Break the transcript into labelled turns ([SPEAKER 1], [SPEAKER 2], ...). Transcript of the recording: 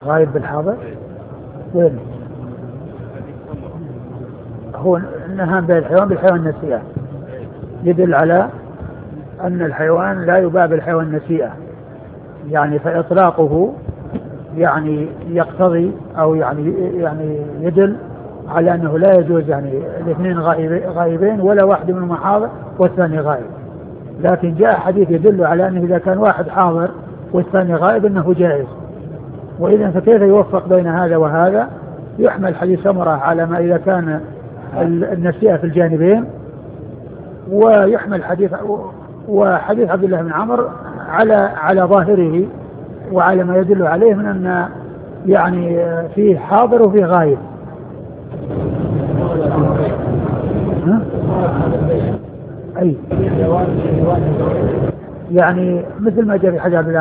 [SPEAKER 1] غايب بالحاضر وين؟ هو النهام بين الحيوان بالحيوان النسيئة يدل على أن الحيوان لا يباع بالحيوان النسيئة، يعني فإطلاقه يعني يقتضي أو يعني يدل على أنه لا يجوز، يعني الاثنين غائبين ولا واحد منهم حاضر والثاني غائب، لكن جاء حديث يدل على أنه إذا كان واحد حاضر والثاني غائب أنه جائز. وإذا فكيف يوفق بين هذا وهذا؟ يحمل حديث سمرة على ما إذا كان النسيئة في الجانبين، ويحمل وحديث عبد الله بن عمرو على ظاهره وعلى ما يدل عليه من أن يعني فيه حاضر وفيه غائب. أي يعني مثل ما جاء في حديث عبد الله